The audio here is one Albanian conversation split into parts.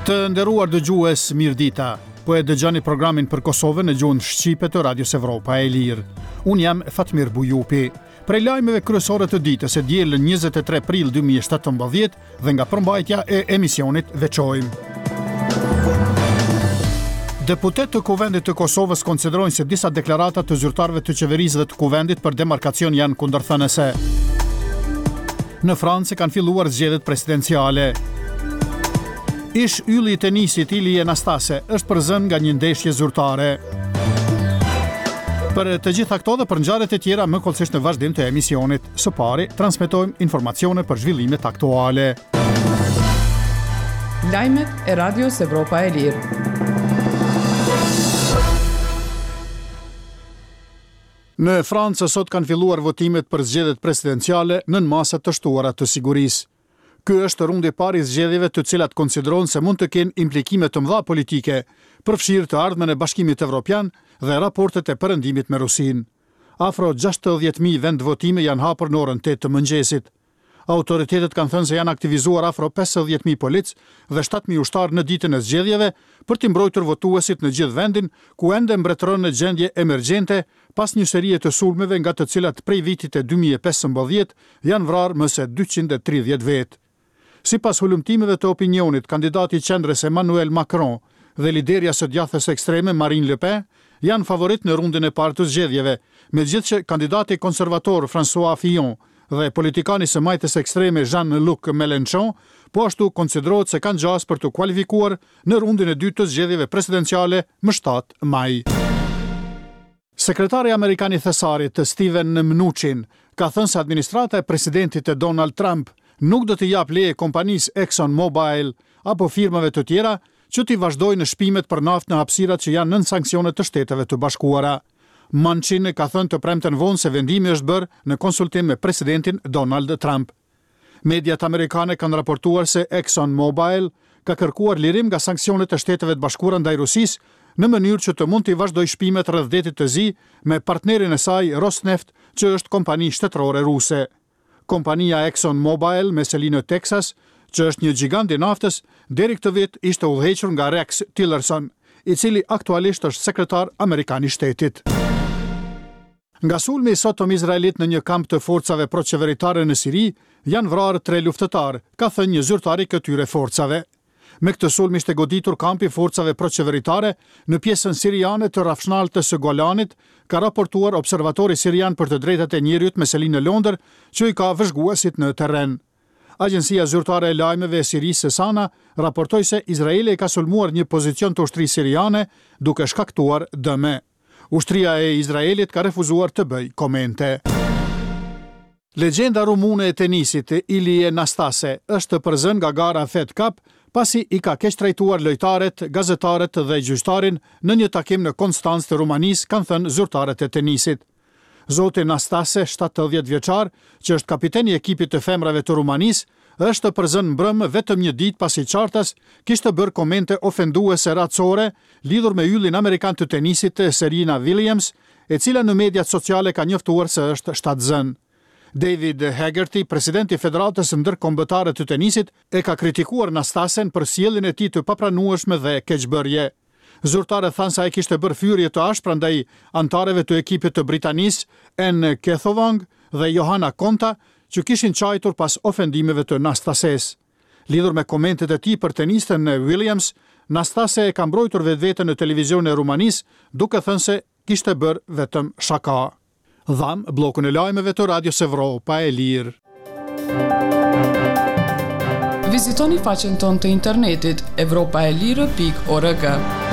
Të nderuar dëgjues, mirëdita. Po e dëgjoni programin për Kosovën në gjuhën shqipe të Radios Evropa e Lirë. Unë jam Fatmir Bujupi. Prej lajmeve kryesore të ditës e dielën 23 prill 2017 dhe nga përmbajtja e emisionit veçojmë. Deputet të Kuvendit të Kosovës konsiderojnë se disa deklarata të zyrtarëve të qeverisë dhe të Kuvendit për demarkacion janë kundërthënëse. Në Francë kanë filluar zgjedhjet presidenciale. Ish ylli i tenisit Ilie Nastase është përzën nga një ndeshje zyrtare. Për të gjitha këto dhe për ngjarjet e tjera më kollësisht në vazhdim të emisionit. Së pari, transmetojmë informacione për zhvillimet aktuale. Lajmet e Radios Evropa e Lirë. Në Francë sot kanë filluar votimet për zgjedhjet presidenciale nën masa të shtuara të sigurisë. Ky është rundi i parë i zgjedhjeve të cilat konsiderohen se mund të kenë implikime të mëdha politike, përfshirë të ardhmen e Bashkimit Evropian dhe raportet e perëndimit me Rusinë. Afro 60.000 vend votime janë hapur në orën 8 të mëngjesit. Autoritetet kanë thënë se janë aktivizuar afro 50.000 polic dhe 7.000 ushtarë në ditën e zgjedhjeve për të mbrojtur votuesit në gjithë vendin, ku ende mbretëron në gjendje emergjente pas një serie të sulmeve nga të cilat prej vitit e 2015 janë vrarë më se 230 vetë. Sipas hulumtimeve të opinionit, kandidati i qendrës Emmanuel Macron dhe liderja së djathës ekstreme Marine Le Pen janë favorit në rundin e parë të zgjedhjeve, megjithëse kandidati konservator François Fillon dhe politikani së majtës ekstreme Jean-Luc Mélenchon po ashtu konsiderohet se kanë gjas për të kualifikuar në rundin e dytë të zgjedhjeve presidenciale më 7 maj. Sekretari amerikan i thesarit Steven Mnuchin ka thënë se administrata e presidentit e Donald Trump nuk do të jap leje kompanisë ExxonMobil apo firmave të tjera që t'i vazhdojnë shpimet për naftë në hapësirat që janë nën sanksione të Shteteve të Bashkuara. Mnuchin ka thënë të premten vonë se vendimi është bërë në konsultim me presidentin Donald Trump. Mediat amerikane kanë raportuar se ExxonMobil ka kërkuar lirim nga sanksionet e Shteteve të Bashkuara ndaj Rusisë në mënyrë që të mund t'i vazhdojë shpimet rreth detit të Zi me partnerin e saj Rosneft, që është kompani shtetërore ruse. Kompania ExxonMobil me seli në Texas, që është një gjigant i naftës, deri këtë vit ishte udhëhequr nga Rex Tillerson, i cili aktualisht është sekretar amerikan i shtetit. Nga sulmi i sotëm izraelit në një kamp të forcave proqeveritare në Siri, janë vrarë 3 luftëtarë, ka thënë një zyrtar i këtyre forcave. Me këtë sulm ishte goditur kampi forcave proqeveritare në pjesën siriane të rafshnaltës së Golanit, ka raportuar observatori sirian për të drejtat e njerëzit me seli në Londër, që i ka vëzhguesit në terren. Agjencia zyrtare e lajmeve e Sirisë Sana raportoi se Izraeli ka sulmuar një pozicion të ushtrisë siriane duke shkaktuar dëme. Ushtria e Izraelit ka refuzuar të bëjë komente. Legjenda rumune e tenisit Ilie Nastase është përzën nga gara Fed Cup pasi i ka keq trajtuar lojtarët, gazetarët dhe gjyqtarin në një takim në Konstancë të Rumanisë, kanë thënë zyrtarët e tenisit. Zoti Nastase, 70 vjeçar, që është kapiteni i ekipit të femrave të Rumanisë, është përzën mbrëm vetëm një ditë pasi qartas kishte bërë komente ofenduese racore lidhur me yllin amerikan të tenisit Serena Williams, e cila në mediat sociale ka njoftuar se është shtatzën. David Haggerty, presidenti i Federatës Ndërkombëtare të Tenisit, e ka kritikuar Nastasen për sjelljen e tij të papranueshme dhe keqbërje. Zyrtarët thanë se ai kishte bërë fyrje të ashpra ndaj antarëve të ekipit të Britanisë, Anne Kethovang dhe Johanna Konta, që kishin qajtur pas ofendimeve të Nastases. Lidhur me komentet e tij për tenisten Williams, Nastase e ka mbrojtur vetveten në televizionin e Rumanisë, duke thënë se kishte bërë vetëm shaka. Dham blokun e lajmeve të Radios Evropa e Lirë. Vizitoni faqen tonë të internetit europaelire.org.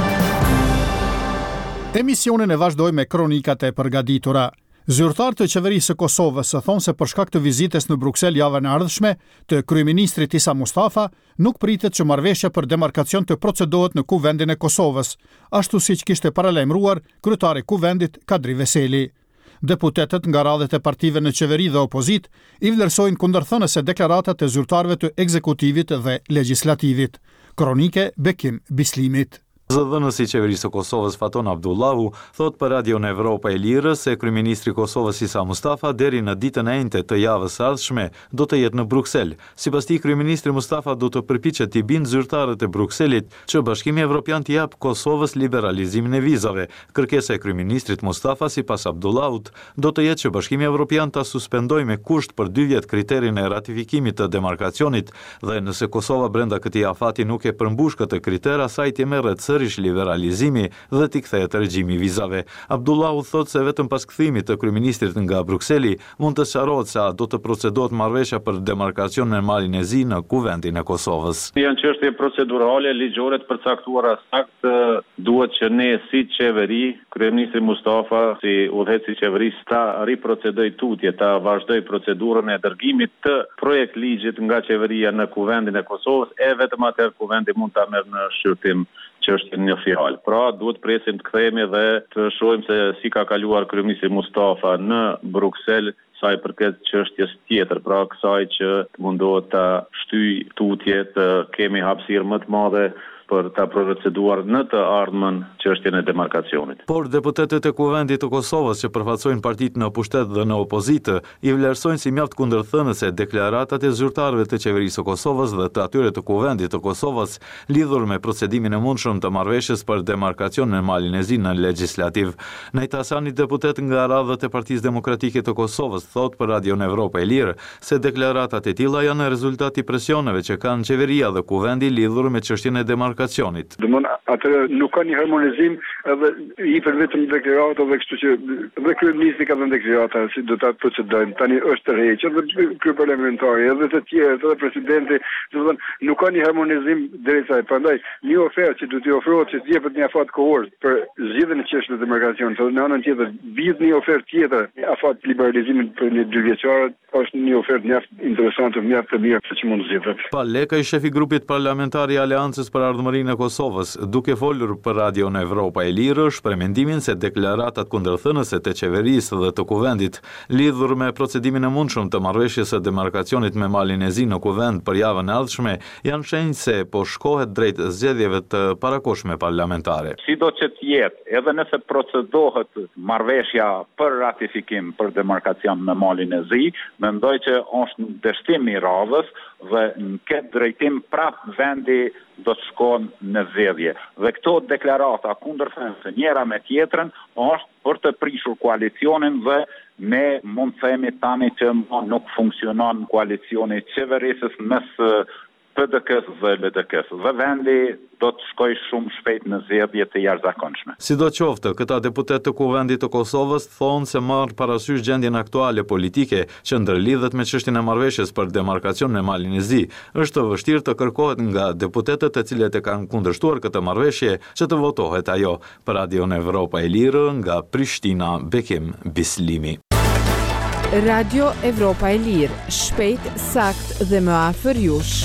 Emisionin e vazhdoj me kronikat e përgatitura. Zyrtarët të qeverisë së Kosovës thonë se për shkak të vizites në Bruksel javën e ardhshme të kryeministrit Isa Mustafa, nuk pritet që marrëveshja për demarkacion të procedohet në Kuvendin e Kosovës, ashtu siç kishte paralajmëruar kryetari i Kuvendit Kadri Veseli. Deputetët nga radhët e partive në qeveri dhe opozit i vlerësojnë kundërthënëse deklaratat e zyrtarëve të ekzekutivit dhe legjislativit. Kronike Bekim Bislimit. Zëdhënësi i qeverisë së Kosovës Faton Abdullahu thot për Radion Evropa e Lirës se kryeministri i Kosovës Isa Mustafa deri në ditën e njëjtë të javës së ardhshme do të jetë në Bruksel. Sipas tij, kryeministri Mustafa do të përpiqet t'i bindë zyrtarët e Brukselit që Bashkimi Evropian t'i jap Kosovës liberalizimin e vizave. Kërkesa e kryeministrit Mustafa sipas Abdullahut do të jetë që Bashkimi Evropian ta suspendojë me kusht për 2 vjet kriterin e ratifikimit të demarkacionit dhe nëse Kosova brenda këtij afati nuk e përmbush këtë kriter, asaj t'i merret sërish liberalizimi dhe t'i kthehet regjimi i vizave. Abdullahu thot se vetëm pas kthimit të kryeministrit nga Brukseli mund të sqarohet se a do të procedohet marrëveshja për demarkacion në malin e zi në kuvendin e Kosovës. Janë çështje procedurale, ligjore të përcaktuara saktë, duhet që ne si qeveri, kryeministri Mustafa si udhëheqësi i qeverisë ta riprocedoj tutje, ta vazhdoj procedurën e dërgimit të projekt ligjit nga qeveria në kuvendin e Kosovës, e vetëm atëherë kuvendi mund ta merr në shqyrtim çështjen një fjalë. Pra, duhet presim të kthehemi dhe të shohim se si ka kaluar kryeministri Mustafa në Bruksel sa i përket çështjes tjetër, pra kësaj që mundohet ta shtyj tutje të kemi hapësirë më të madhe për ta proceduar në të ardhmen çështjen e demarkacionit. Por deputetët e Kuvendit të Kosovës që përfaqësojnë partitë në pushtet dhe në opozitë i vlerësojnë si mjaft kundërthënëse deklaratat e zyrtarëve të qeverisë së Kosovës dhe të atyre të Kuvendit të Kosovës lidhur me procedimin e mundshëm të marrëveshjes për demarkacion në malin e zi në legjislativ. Najt Hasani, deputet nga radhët e Partisë Demokratike të Kosovës, thot për Radion Evropa e Lirë se deklaratat e tilla janë rezultati presioneve që kanë qeveria dhe Kuvendi lidhur me çështjen e demarkacionit. Atë nuk ka një harmonizim edhe i për vetëm deklarata dhe kështu që dhe kryeministri ka dhënë deklarata si do ta procedojnë. Tani është tërhequr edhe kryeparlamentari edhe të tjerë edhe presidenti, do të thonë nuk ka një harmonizim derisa prandaj një ofertë që do t'i ofrohet që të jepet një afat kohor për zgjidhjen e çështjes së demarkacionit. Në anën tjetër vit një ofertë tjetër, afat liberalizimit për një 2 vjeçare është një ofertë mjaft interesante, mjaft e mirë që mund të zgjidhet. Pa Leka, shefi grupit parlamentar i Aleancës për Ardhmërinë e Kosovës, duke folur për Radion Evropa e Lirë, shpreh mendimin se deklaratat kundërthënëse të qeverisë dhe të Kuvendit lidhur me procedimin e mundshëm të marrëveshjes së demarkacionit me malin e zi në Kuvend për javën e ardhshme janë shenjë se po shkohet drejt zgjedhjeve të parakohshme parlamentare. Sido që të jetë, edhe nëse procedohet marrëveshja për ratifikim për demarkacion në malin e zi, mendoj që është në dështim i radhës dhe në këtë drejtim prap vendi do të shkon në zgjedhje. Dhe këto deklarata kundërthënëse njëra me tjetrën është për të prishur koalicionin dhe ne mund të themi tani që nuk funksionon koalicioni qeverisës mes PDK-s dhe LDK-s. Dhe vendi do të shkoj shumë shpejt në zgjedhje të jashtëzakonshme. Sidoqoftë, këta deputet të Kuvendit të Kosovës thonë se marr parasysh gjendjen aktuale politike që ndërlidhet me çështjen e marrëveshjes për demarkacion në malin e zi. Është vështirë të kërkohet nga deputetët të cilët e kanë kundërshtuar këtë marrëveshje që të votohet ajo. Për Radion Evropa e Lirë nga Prishtina, Bekim Bislimi. Radio Evropa e Lirë, shpejt, sakt dhe më afër jush.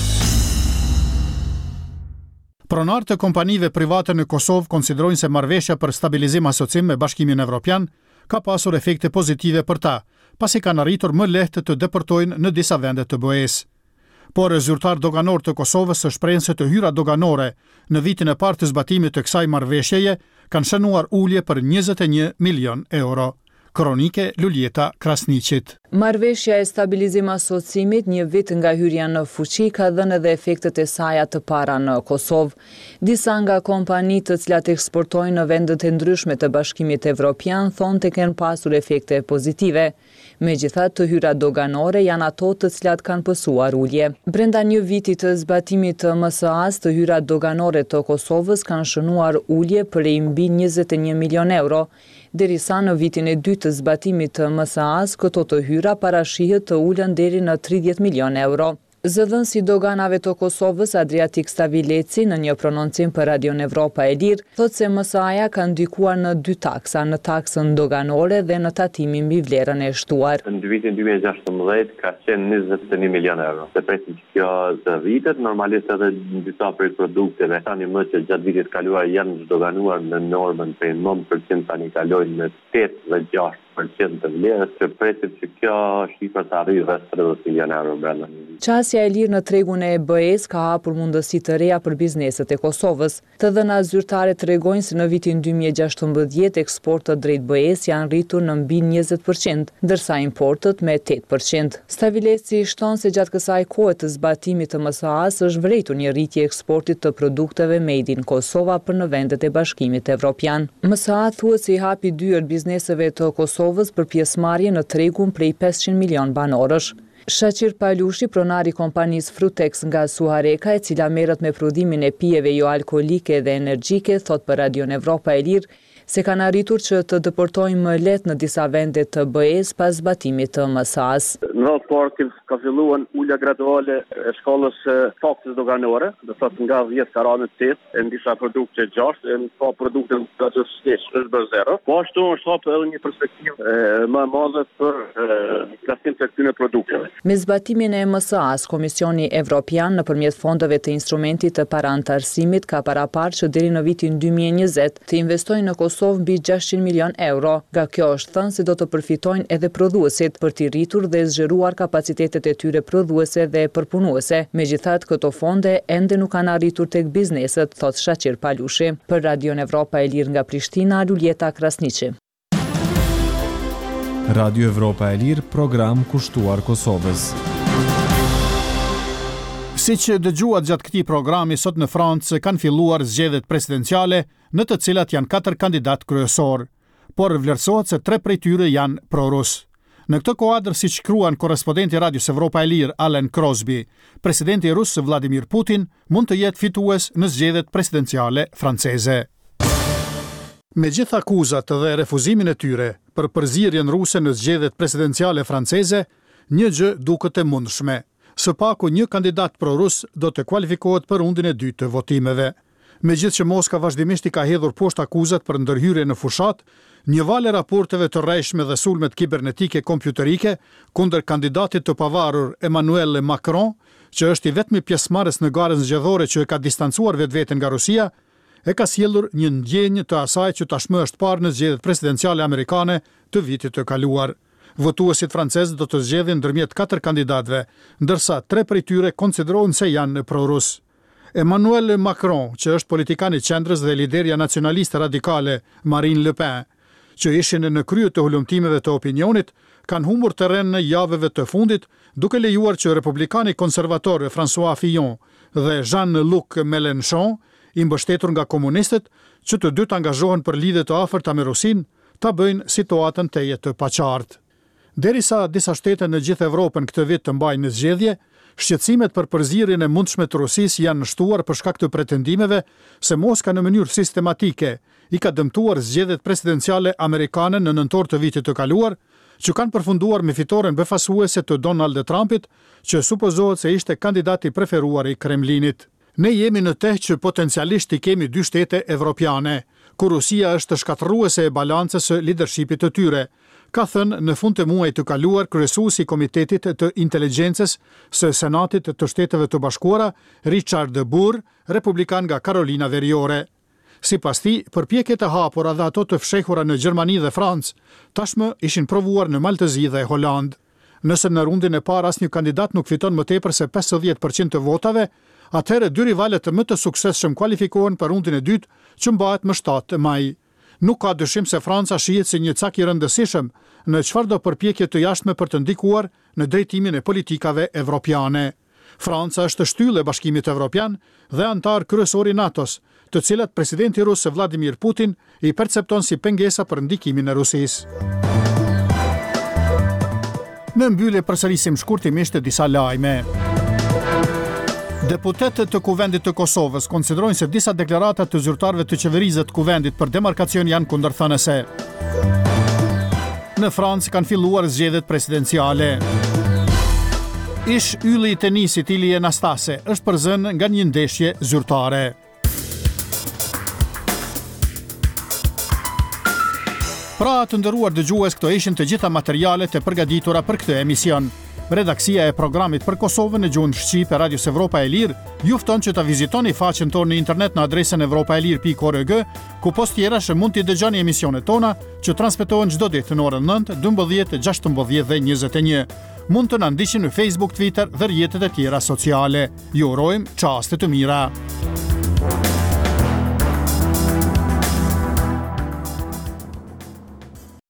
Pronarët e kompanive private në Kosovë konsiderojnë se marrëveshja për stabilizim asocim me Bashkimin Evropian ka pasur efekte pozitive për ta, pasi kanë arritur më lehtë të deportojnë në disa vende të BE-s. Por zyrtar doganor të Kosovës shprehen se të hyra doganore në vitin e parë të zbatimit të kësaj marrëveshjeje kanë shënuar ulje për 21 milion euro. Kronike Luljeta Krasniqit. Marrëveshja e stabilizim asocimit një vit nga hyrja në fuqi ka dhënë edhe efektet e saj të para në Kosovë. Disa nga kompanitë të cilat eksportojnë në vendet e ndryshme të Bashkimit Evropian thonë të kenë pasur efekte pozitive. Megjithatë, të hyrat doganore janë ato të cilat kanë pësuar ulje. Brenda një viti të zbatimit të MSA-s, të hyrat doganore të Kosovës kanë shënuar ulje për mbi 21 milion euro. Derisa në vitin e dytë të zbatimit të MSA-s, këto të hyra parashihet të ulën deri në 30 milion euro. Zëdhënësi doganave të Kosovës, Adriatik Stavileci, në një prononcim për Radion Evropa e Lirë, thotë se MSA-ja ka ndikuar në 2 taksa, në taksën doganore dhe në tatimin mbi vlerën e shtuar. Në vitin 2016 ka qenë 21 milion euro. Se presim që kjo të vitet, normalisht edhe në disa prej produkteve, tani më që gjatë vitit kaluar janë doganuar në normën për 9%, tani kalojnë në 8 dhe 6%. 30% të vlerës, që presim që kjo shifër të arrijë rreth 30 milion euro brenda një viti. Qasja e lirë në tregun e BE-s ka hapur mundësi të reja për bizneset e Kosovës. Të dhëna zyrtare tregojnë se në vitin 2016 eksportët drejt BE-s janë rritur në mbi 20%, ndërsa importët me 8%. Stavileci shton se gjatë kësaj kohe të zbatimit të MSA-s është vërejtur një rritje eksportit të produkteve made in Kosova për në vendet e Bashkimit Evropian. MSA thuhet se i hapi dyert bizneseve të Kosovës për pjesëmarrje në tregun prej 500 milion banorësh. Shaqir Palushi, pronari kompanisë Frutex nga Suhareka, e cila merret me prodhimin e pijeve jo alkoolike dhe energjike, thot për Radion Evropa e Lirë se kanë arritur që të dëportojnë më lehtë në disa vende të BE-s pas zbatimit të MSA-s. Në radhë parë ka filluar ulja graduale e shkallës taksës doganore, do thotë nga 10 ka rënë 8, në disa produkte 6, në ka produkte që është bërë 0. Po ashtu është hapur edhe një perspektivë më e madhe për klasim të këtyre produkteve. Me zbatimin e MSA-s, Komisioni Evropian nëpërmjet fondeve të instrumentit të parantarësimit ka paraparë që deri në vitin 2020 të investojnë në Kosovë mbi 600 milion euro. Nga kjo është thënë se do të përfitojnë edhe prodhuesit për t'i rritur dhe zgjeruar kapacitetet e tyre prodhuese dhe përpunuese. Megjithatë, këto fonde ende nuk kanë arritur tek bizneset, thot Shaqir Palushi. Për Radion Evropa e Lirë nga Prishtina, Luljeta Krasniqi. Radio Evropa e Lirë, program kushtuar Kosovës. Si që dëgjuat gjatë këtij programi, sot në Francë kanë filluar zgjedhjet presidenciale, në të cilat janë 4 kandidat kryesor, por vlerësohet se 3 prej tyre janë pro-rus. Në këtë kuadër, siç shkruan korrespondenti Radios Evropa e Lirë Alan Crosby, presidenti rus Vladimir Putin mund të jetë fitues në zgjedhjet presidenciale franceze. Me gjitha akuzat dhe refuzimin e tyre për përzierjen ruse në zgjedhjet presidenciale franceze, një gjë duket e mundshme. Së paku një kandidat pro-rus do të kualifikohet për rundin e dytë të votimeve. Megjithëse Moska vazhdimisht i ka hedhur poshtë akuzat për ndërhyrje në fushat, një valë raporteve të rrejshme dhe sulmet kibernetike kompjuterike kundër kandidatit të pavarur Emmanuel Macron, që është i vetmi pjesëmarrës në garën zgjedhore që e ka distancuar vetveten nga Rusia, e ka sjellur një ndjenjë të asaj që tashmë është parë në zgjedhjet presidenciale amerikane të vitit të kaluar. Votuesit francezë do të zgjedhin ndërmjet 4 kandidatëve, ndërsa 3 prej tyre konsiderohen se janë pro-rus. Emmanuel Macron, që është politikan i qendrës dhe liderja nacionaliste radikale Marine Le Pen, që ishin në krye të hulumtimeve të opinionit, kanë humbur terren në javëve të fundit, duke lejuar që republikani konservator François Fillon dhe Jean-Luc Mélenchon, i mbështetur nga komunistët, që të dy të angazhohen për lidhje të afërta me Rusin, ta bëjnë situatën teje të paqartë. Derisa disa shtete në gjithë Evropën këtë vit të mbajnë në zgjedhje, shqetësimet për përzierjen e mundshme të Rusisë janë nështuar për shkak të pretendimeve se Moska në mënyrë sistematike i ka dëmtuar zgjedhjet presidenciale amerikane në nëntor të vitit të kaluar, që kanë përfunduar me fitoren befasuese të Donald Trumpit, që supozohet se ishte kandidati preferuar i Kremlinit. Ne jemi në teh që potencialisht i kemi 2 shtete evropiane, ku Rusia është shkatërruese e balancës së lidershipit të tyre, ka thënë në fund të muajit të kaluar kryesuesi i Komitetit të Inteligjencës së Senatit të Shteteve të Bashkuara, Richard Burr, republikan nga Karolina Veriore. Sipas tij, përpjekjet e hapura dhe ato të fshehura në Gjermani dhe Francë, tashmë ishin provuar në Maltëzi dhe Holand. Nëse në rundin e parë asnjë kandidat nuk fiton më tepër se 50% të votave, atëherë 2 rivalët më të suksesshëm kualifikohen për rundin e dytë, që mbahet më 7 maj. Nuk ka dyshim se Franca shihet si një cak i rëndësishëm në çfarëdo përpjekje të jashtme për të ndikuar në drejtimin e politikave evropiane. Franca është shtyllë e Bashkimit Evropian dhe antar kryesor i NATO-s, të cilat presidenti rus Vladimir Putin i percepton si pengesa për ndikimin e Rusisë. Në mbyllje përsërisim shkurtimisht disa lajme. Deputetët të Kuvendit të Kosovës konsiderojnë se disa deklarata të zyrtarëve të qeverisë të Kuvendit për demarkacion janë kundërthënëse. Në Francë kanë filluar zgjedhjet presidenciale. Ish ylli i tenisit Ilie Nastase është përzënë nga një ndeshje zyrtare. Pra të nderuar dëgjues, këto ishin të gjitha materialet e përgatitura për këtë emision. Redaksia e programit për Kosovën në gjuhën shqipe e Radios Evropa e Lirë ju fton që ta vizitoni faqen tonë në internet në adresën evropaelir.org, ku post tjerash mund t'i dëgjoni emisionet tona që transmetohen çdo ditë në orën 9, 12, 16 dhe 21. Mund të na ndiqni në Facebook, Twitter dhe rrjetet e tjera sociale. Ju urojmë çaste të mira.